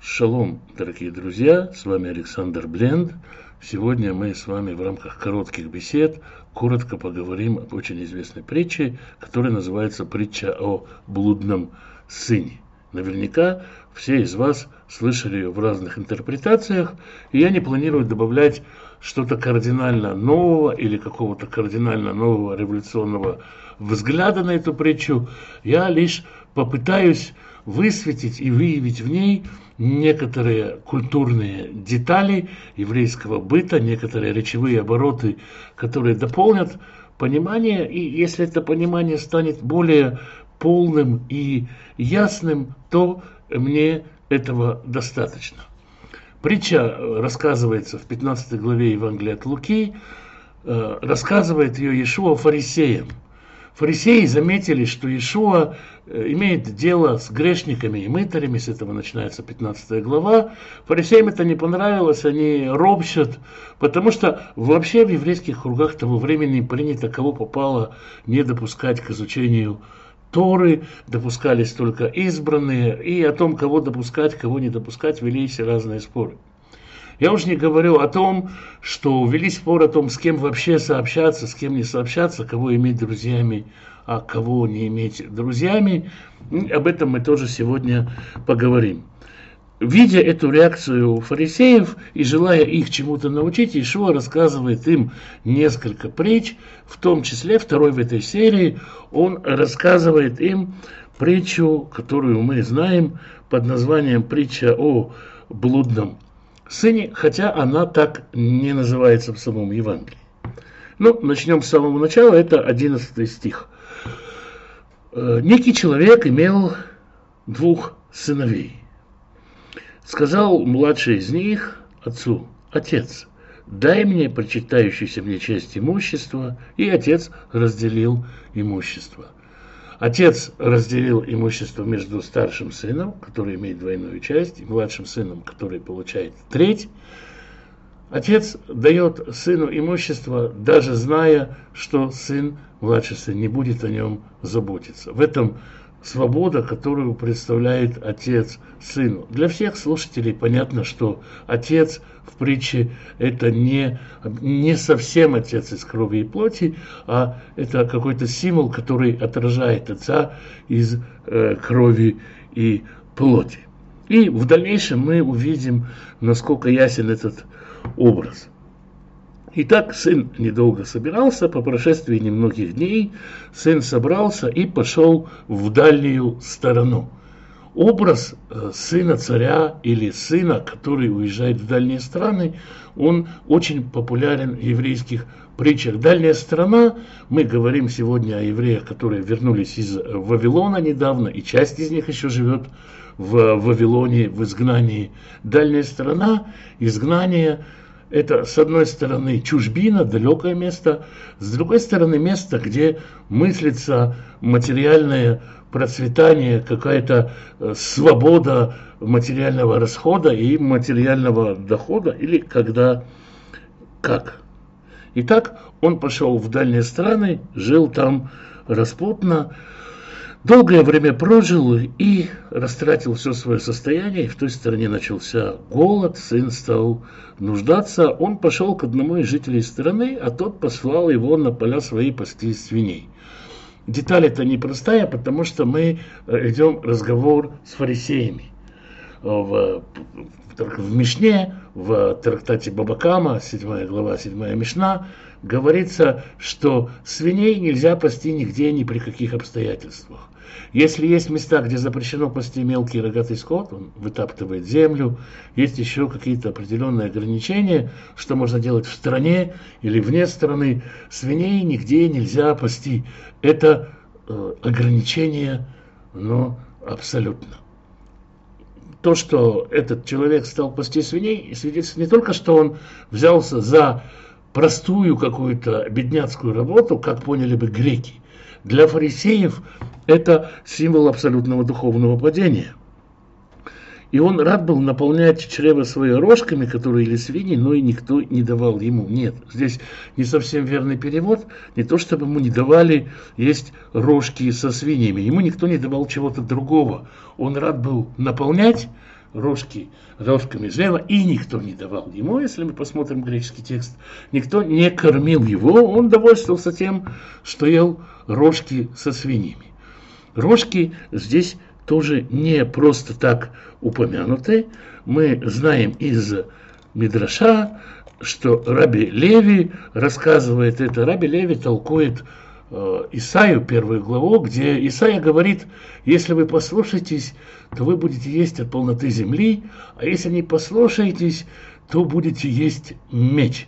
Шалом, дорогие друзья, с вами Александр Бленд. Сегодня мы с вами в рамках коротких бесед коротко поговорим об очень известной притче, которая называется «Притча о блудном сыне». Наверняка все из вас слышали ее в разных интерпретациях, и я не планирую добавлять что-то кардинально нового или какого-то кардинально нового революционного взгляда на эту притчу. Я лишь попытаюсь высветить и выявить в ней некоторые культурные детали еврейского быта, некоторые речевые обороты, которые дополнят понимание, и если это понимание станет более полным и ясным, то мне этого достаточно. Притча рассказывается в 15 главе Евангелия от Луки, рассказывает ее Иешуа фарисеям. Фарисеи заметили, что Иешуа имеет дело с грешниками и мытарями, с этого начинается 15 глава. Фарисеям это не понравилось, они ропщат, потому что вообще в еврейских кругах того времени принято, кого попало, не допускать к изучению Торы, допускались только избранные, и о том, кого допускать, кого не допускать, велись разные споры. Я уж не говорю о том, что вели спор о том, с кем вообще сообщаться, с кем не сообщаться, кого иметь друзьями, а кого не иметь друзьями. Об этом мы тоже сегодня поговорим. Видя эту реакцию фарисеев и желая их чему-то научить, Иешуа рассказывает им несколько притч, в том числе второй в этой серии, он рассказывает им притчу, которую мы знаем под названием «Притча о блудном сыне», хотя она так не называется в самом Евангелии. Ну, начнем с самого начала, это 11 стих. «Некий человек имел двух сыновей. Сказал младший из них отцу: «Отец, дай мне причитающуюся мне часть имущества». И отец разделил имущество. Отец разделил имущество между старшим сыном, который имеет двойную часть, и младшим сыном, который получает треть. Отец дает сыну имущество, даже зная, что сын, младший сын, не будет о нем заботиться. В этом свобода, которую представляет отец сыну. Для всех слушателей понятно, что отец в притче это не совсем отец из крови и плоти, а это какой-то символ, который отражает отца из крови и плоти. И в дальнейшем мы увидим, насколько ясен этот образ. Итак, сын недолго собирался, по прошествии немногих дней сын собрался и пошел в дальнюю сторону. Образ сына царя или сына, который уезжает в дальние страны, он очень популярен в еврейских притчах. Дальняя страна, мы говорим сегодня о евреях, которые вернулись из Вавилона недавно, и часть из них еще живет в Вавилоне, в изгнании. Дальняя страна, изгнание – это, с одной стороны, чужбина, далекое место, с другой стороны, место, где мыслится материальное процветание, какая-то свобода материального расхода и материального дохода, или когда как. Итак, он пошел в дальние страны, жил там распутно, долгое время прожил и растратил все свое состояние, и в той стране начался голод, сын стал нуждаться. Он пошел к одному из жителей страны, а тот послал его на поля свои пасти свиней. Деталь эта непростая, потому что мы идем разговор с фарисеями. В Мишне, в трактате Баба Кама, 7 глава, 7 Мишна, говорится, что свиней нельзя пасти нигде, ни при каких обстоятельствах. Если есть места, где запрещено пасти мелкий рогатый скот, он вытаптывает землю, есть еще какие-то определенные ограничения, что можно делать в стране или вне страны, свиней нигде нельзя пасти. Это ограничение, но абсолютно. То, что этот человек стал пасти свиней, свидетельствует не только, что он взялся за простую какую-то бедняцкую работу, как поняли бы греки. Для фарисеев это символ абсолютного духовного падения. И он рад был наполнять чрево свое рожками, которые ели свиньи, но и никто не давал ему. Нет, здесь не совсем верный перевод. Не то, чтобы ему не давали есть рожки со свиньями. Ему никто не давал чего-то другого. Он рад был наполнять рожками жрева, и никто не давал ему, если мы посмотрим греческий текст, никто не кормил его, он довольствовался тем, что ел рожки со свиньями. Рожки здесь тоже не просто так упомянуты. Мы знаем из Мидраша, что Раби Леви рассказывает это. Раби Леви толкует Исаию, 1 главу, где Исаия говорит: если вы послушаетесь, то вы будете есть от полноты земли, а если не послушаетесь, то будете есть меч.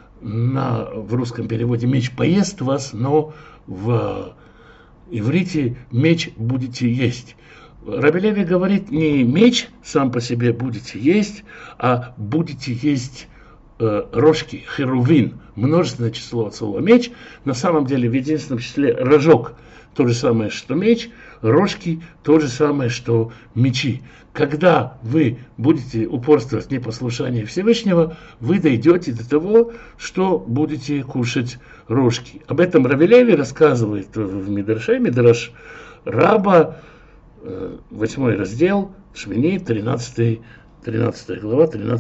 В русском переводе меч поест вас, но в иврите меч будете есть. Раби Леви говорит, не меч сам по себе будете есть, а будете есть рожки, херувин, множественное число от слова меч. На самом деле в единственном числе рожок то же самое, что меч, рожки то же самое, что мечи. Когда вы будете упорствовать в непослушании Всевышнего, вы дойдете до того, что будете кушать рожки. Об этом Раби Леви рассказывает в Мидраше, Мидраш Раба, 8 раздел, Шмини, 13 глава,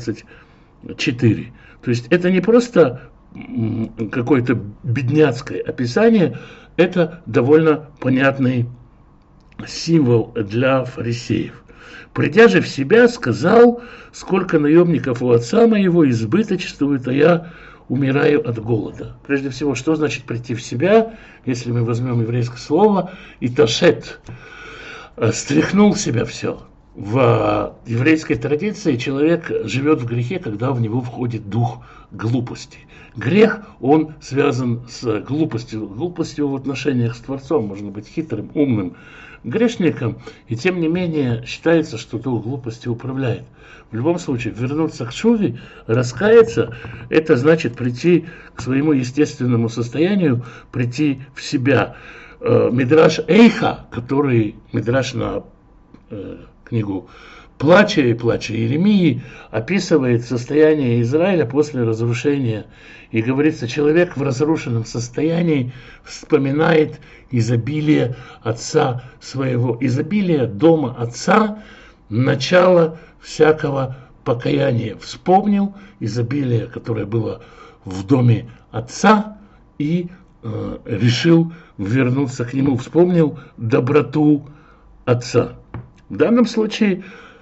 13:4. То есть это не просто какое-то бедняцкое описание, это довольно понятный символ для фарисеев. Придя же в себя, сказал: сколько наемников у отца моего избыточествует, а я умираю от голода. Прежде всего, что значит прийти в себя, если мы возьмем еврейское слово «иташет», стряхнул себя все. В еврейской традиции человек живет в грехе, когда в него входит дух глупости. Грех, он связан с глупостью в отношениях с Творцом, можно быть хитрым, умным грешником, и тем не менее считается, что дух глупости управляет. В любом случае, вернуться к шуве, раскаяться, это значит прийти к своему естественному состоянию, прийти в себя. Мидраш Эйха, который Мидраш на книгу «Плача и плача» Иеремии, описывает состояние Израиля после разрушения. И говорится, человек в разрушенном состоянии вспоминает изобилие отца своего. Изобилие дома отца – начало всякого покаяния. Вспомнил изобилие, которое было в доме отца, и решил вернуться к нему. Вспомнил доброту отца. В данном случае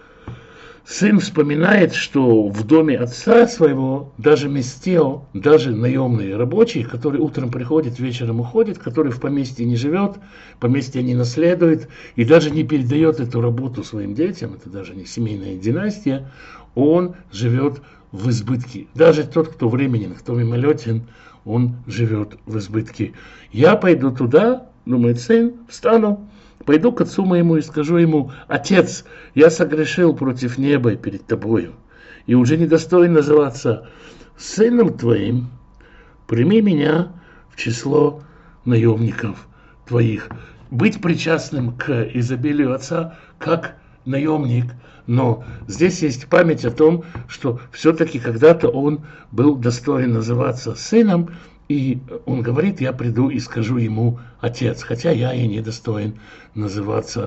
сын вспоминает, что в доме отца своего даже местео, даже наемные рабочие, который утром приходит, вечером уходит, который в поместье не живет, поместье не наследует и даже не передает эту работу своим детям, это даже не семейная династия, он живет в избытке. Даже тот, кто временен, кто мимолетен, он живет в избытке. Я пойду туда, думает сын, встану, пойду к отцу моему и скажу ему: отец, я согрешил против неба и перед тобою, и уже недостоин называться сыном твоим, прими меня в число наемников твоих. Быть причастным к изобилию отца как наемник, но здесь есть память о том, что все-таки когда-то он был достоин называться сыном, и он говорит: я приду и скажу ему отец, хотя я и не достоин называться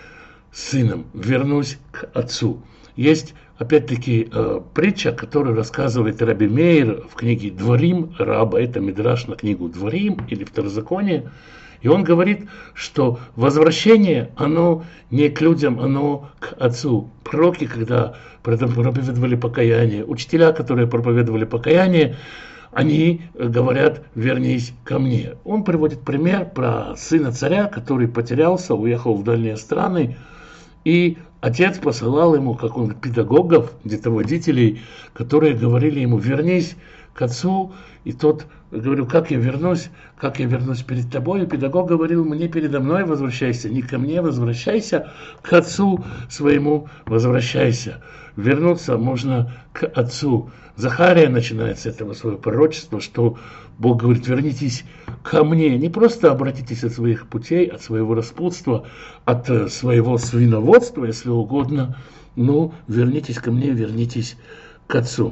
сыном, вернусь к отцу. Есть опять-таки притча, которую рассказывает Раби Меир в книге Дворим Раба, это Мидраш на книгу Дворим или Второзаконие, и он говорит, что возвращение, оно не к людям, оно к отцу. Пророки, когда проповедовали покаяние, учителя, которые проповедовали покаяние, они говорят: вернись ко мне. Он приводит пример про сына царя, который потерялся, уехал в дальние страны, и отец посылал ему, как он, педагогов, где-то водителей, которые говорили ему: вернись к отцу. И тот говорил: как я вернусь перед тобой? И педагог говорил: мне передо мной возвращайся, не ко мне возвращайся, к отцу своему возвращайся. Вернуться можно к отцу. Захария начинает с этого свое пророчество, что Бог говорит: вернитесь ко мне. Не просто обратитесь от своих путей, от своего распутства, от своего свиноводства, если угодно, но вернитесь ко мне, вернитесь к отцу.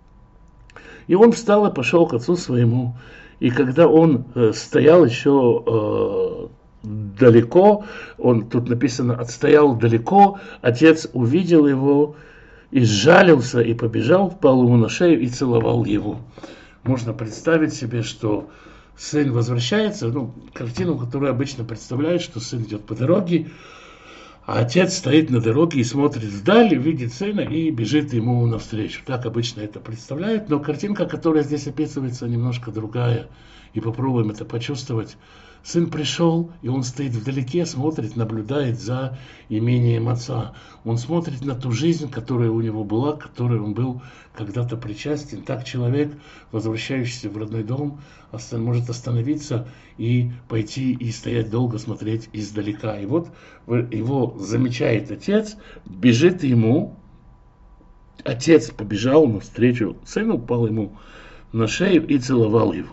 И он встал и пошел к отцу своему. И когда он стоял еще далеко, он, тут написано, отстоял далеко, отец увидел его и сжалился, и побежал, впал ему на шею и целовал его. Можно представить себе, что сын возвращается, ну, картину, которую обычно представляют, что сын идет по дороге, а отец стоит на дороге и смотрит вдаль, видит сына и бежит ему навстречу. Так обычно это представляют, но картинка, которая здесь описывается, немножко другая. И попробуем это почувствовать. Сын пришел, и он стоит вдалеке, смотрит, наблюдает за имением отца. Он смотрит на ту жизнь, которая у него была, к которой он был когда-то причастен. Так человек, возвращающийся в родной дом, может остановиться и пойти и стоять долго, смотреть издалека. И вот его замечает отец, бежит ему. Отец побежал навстречу сыну, упал ему на шею и целовал его.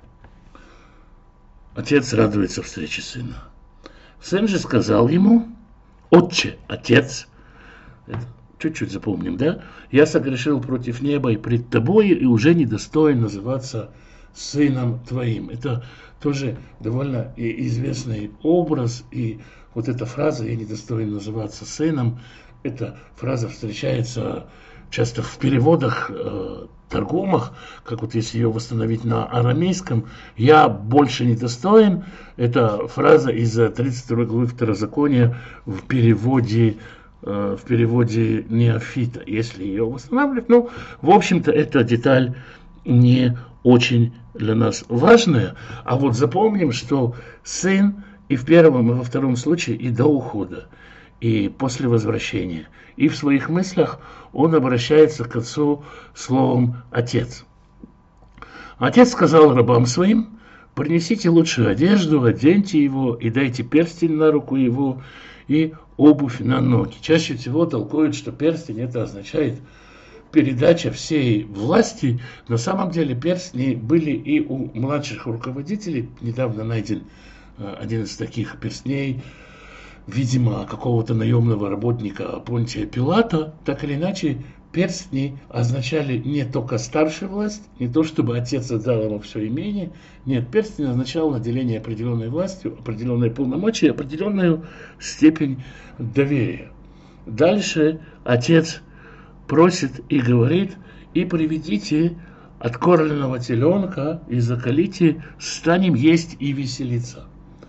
Отец радуется встрече сына. Сын же сказал ему: «Отче, отец», чуть-чуть запомним, да? «Я согрешил против неба и пред тобою, и уже недостоин называться сыном твоим». Это тоже довольно известный образ, и вот эта фраза «я недостоин называться сыном», эта фраза встречается часто в переводах, Таргумах, как вот если ее восстановить на арамейском, «я больше не достоин», это фраза из 32 главы Второзакония в переводе Неофита, если ее восстанавливать. Ну, в общем-то, эта деталь не очень для нас важная, а вот запомним, что сын и в первом, и во втором случае, и до ухода, и после возвращения, и в своих мыслях он обращается к отцу словом «отец». Отец сказал рабам своим: «Принесите лучшую одежду, оденьте его и дайте перстень на руку его и обувь на ноги». Чаще всего толкуют, что перстень это означает передача всей власти. На самом деле перстни были и у младших руководителей. Недавно найден один из таких перстней, видимо, какого-то наемного работника Понтия Пилата. Так или иначе, перстни означали не только старшую власть, не то чтобы отец отдал ему все имение. Нет, перстень означал наделение определенной властью, определенные полномочия, определенную степень доверия. Дальше отец просит и говорит: «И приведите откормленного теленка и заколите, станем есть и веселиться».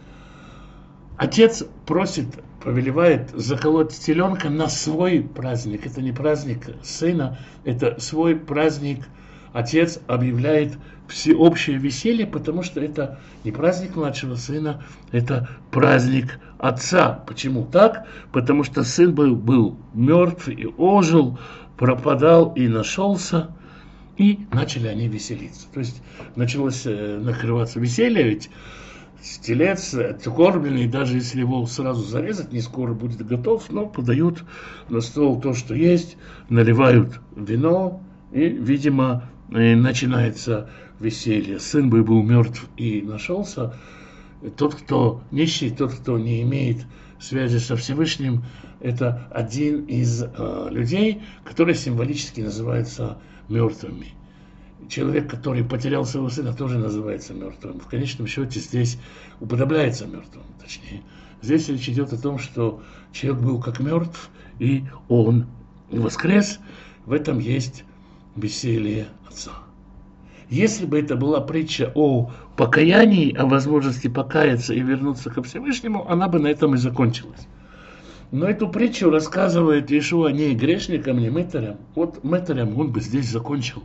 Отец просит, повелевает заколоть теленка на свой праздник. Это не праздник сына, это свой праздник. Отец объявляет всеобщее веселье, потому что это не праздник младшего сына, это праздник отца. Почему так? Потому что сын был мертв и ожил, пропадал и нашелся, и начали они веселиться. То есть началось накрываться веселье, ведь телец откормленный, даже если его сразу зарезать, не скоро будет готов, но подают на стол то, что есть, наливают вино, и, видимо, начинается веселье. Сын был мертв и нашелся. Тот, кто нищий, тот, кто не имеет связи со Всевышним, это один из людей, которые символически называются мертвыми. Человек, который потерял своего сына, тоже называется мертвым. В конечном счете здесь уподобляется мертвым. Точнее, здесь речь идет о том, что человек был как мертв, и он воскрес. В этом есть веселье отца. Если бы это была притча о покаянии, о возможности покаяться и вернуться ко Всевышнему, она бы на этом и закончилась. Но эту притчу рассказывает Иешуа не грешникам, не мытарям. Вот мытарям он бы здесь закончил.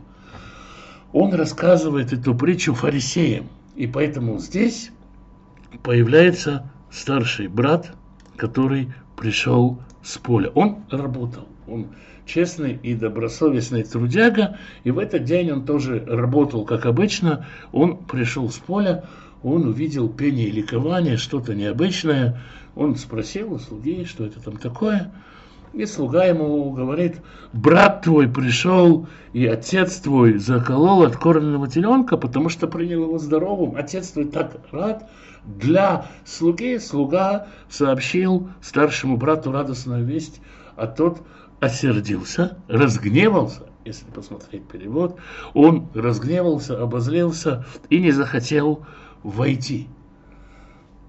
Он рассказывает эту притчу фарисеям. И поэтому здесь появляется старший брат, который пришел с поля. Он работал. Он честный и добросовестный трудяга. И в этот день он тоже работал, как обычно. Он пришел с поля. Он увидел пение и ликование, что-то необычное. Он спросил у слуги, что это там такое. И слуга ему говорит: брат твой пришел, и отец твой заколол откормленного теленка, потому что принял его здоровым. Отец твой так рад. Для слуги слуга сообщил старшему брату радостную весть, а тот осердился, разгневался, если посмотреть перевод. Он разгневался, обозлился и не захотел войти.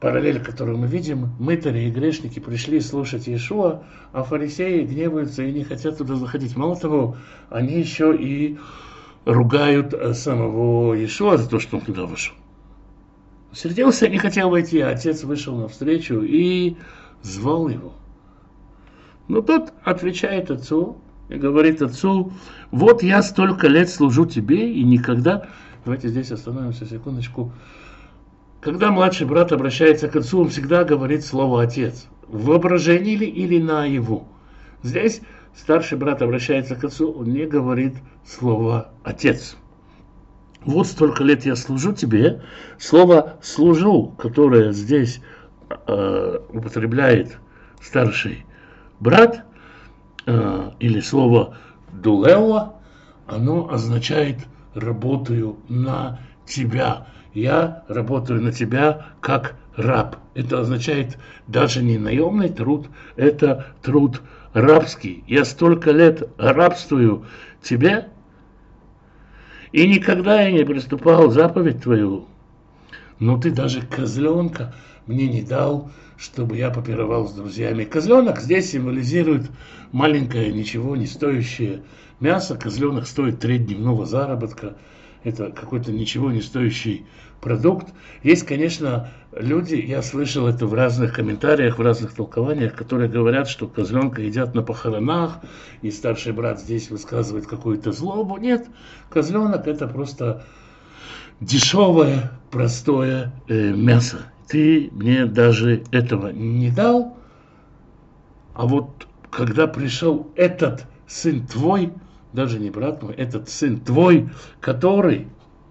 параллель, которую мы видим, мытари и грешники пришли слушать Иешуа, а фарисеи гневаются и не хотят туда заходить. Мало того, они еще и ругают самого Иешуа за то, что он туда вошел. Сердился, не хотел войти, а отец вышел навстречу и звал его. Но тот отвечает отцу и говорит отцу: вот я столько лет служу тебе и никогда... Давайте здесь остановимся секундочку. Когда младший брат обращается к отцу, он всегда говорит слово «отец». В воображении или наяву. Здесь старший брат обращается к отцу, он не говорит слово «отец». Вот столько лет я служу тебе. Слово «служу», которое здесь употребляет старший брат, или слово «дулео», оно означает «работаю на тебя». Я работаю на тебя как раб. Это означает даже не наемный труд, это труд рабский. Я столько лет рабствую тебе, и никогда я не приступал заповедь твою. Но ты даже козленка мне не дал, чтобы я попировал с друзьями. Козленок здесь символизирует маленькое, ничего не стоящее мясо. Козленок стоит треть дневного заработка. Это какой-то ничего не стоящий продукт. Есть, конечно, люди, я слышал это в разных комментариях, в разных толкованиях, которые говорят, что козленка едят на похоронах, и старший брат здесь высказывает какую-то злобу. Нет, козленок это просто дешевое, простое мясо. Ты мне даже этого не дал, а вот когда пришел этот сын твой, даже не брат мой, этот сын твой, который,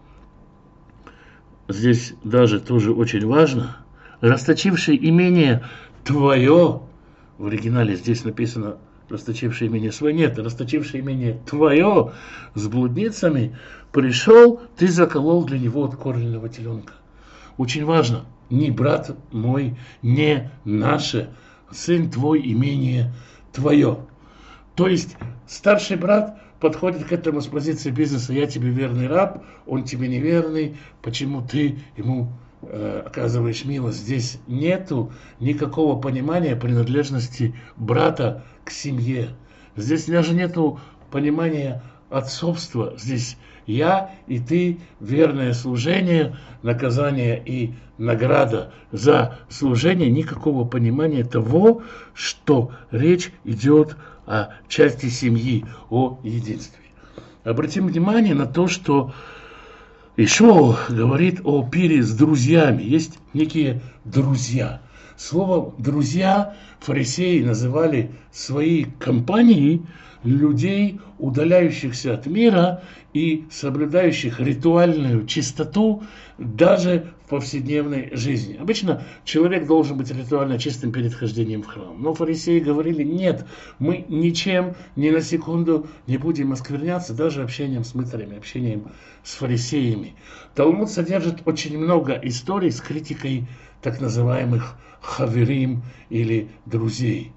здесь даже тоже очень важно, расточивший имение твое, в оригинале здесь написано расточивший имение свое, нет, расточивший имение твое с блудницами, пришел, ты заколол для него откормленного теленка. Очень важно, не брат мой, не наше, сын твой, имение твое. То есть старший брат подходит к этому с позиции бизнеса: я тебе верный раб, он тебе неверный, почему ты ему оказываешь милость? Здесь нету никакого понимания принадлежности брата к семье. Здесь даже нету понимания отцовства. Здесь я и ты, верное служение, наказание и награда за служение, никакого понимания того, что речь идет о части семьи, о единстве. Обратим внимание на то, что Иешуа говорит о пире с друзьями. Есть некие друзья. Словом «друзья» фарисеи называли своей компанией людей, удаляющихся от мира и соблюдающих ритуальную чистоту даже в повседневной жизни. Обычно человек должен быть ритуально чистым перед хождением в храм. Но фарисеи говорили: нет, мы ничем ни на секунду не будем оскверняться, даже общением с мытарями, общением с фарисеями. Талмуд содержит очень много историй с критикой так называемых хаверим или друзей.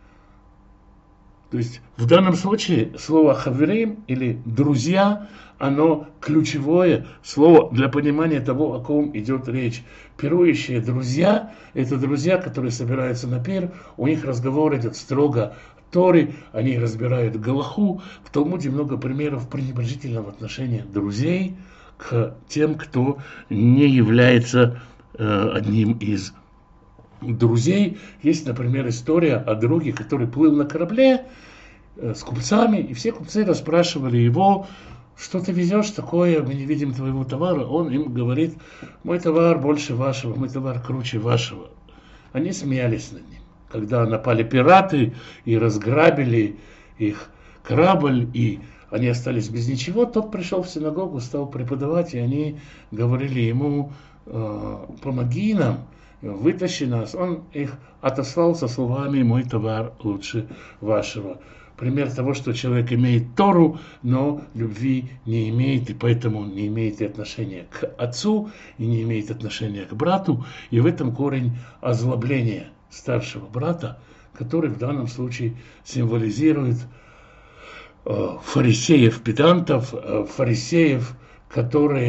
То есть в данном случае слово хаверим или друзья, оно ключевое слово для понимания того, о ком идет речь. Пирующие друзья – это друзья, которые собираются на пир, у них разговор идет строго Торы, они разбирают галаху. В Талмуде много примеров пренебрежительного отношения друзей к тем, кто не является одним из друзей. Есть, например, история о друге, который плыл на корабле с купцами, и все купцы расспрашивали его: что ты везешь такое, мы не видим твоего товара. Он им говорит: мой товар больше вашего, мой товар круче вашего. Они смеялись над ним. Когда напали пираты и разграбили их корабль, и они остались без ничего, тот пришел в синагогу, стал преподавать, и они говорили ему: помоги нам, вытащи нас. Он их отослал со словами: мой товар лучше вашего. Пример того, что человек имеет Тору, но любви не имеет, и поэтому не имеет и отношения к отцу, и не имеет отношения к брату. И в этом корень озлобления старшего брата, который в данном случае символизирует фарисеев-педантов, фарисеев, которые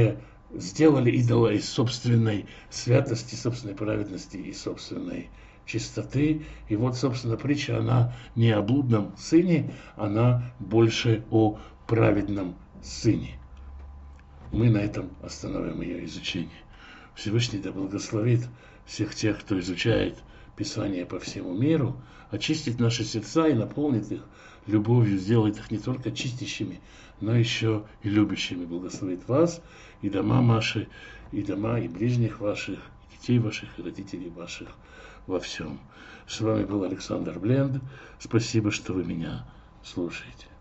сделали идола из собственной святости, собственной праведности и собственной чистоты. И вот, собственно, притча, она не о блудном сыне, она больше о праведном сыне. Мы на этом остановим ее изучение. Всевышний да благословит всех тех, кто изучает Писание по всему миру, очистит наши сердца и наполнит их любовью, сделает их не только чистящими, но еще и любящими. Благословит вас и дома ваши, и дома и ближних ваших, и детей ваших, и родителей ваших во всем. С вами был Александр Бленд. Спасибо, что вы меня слушаете.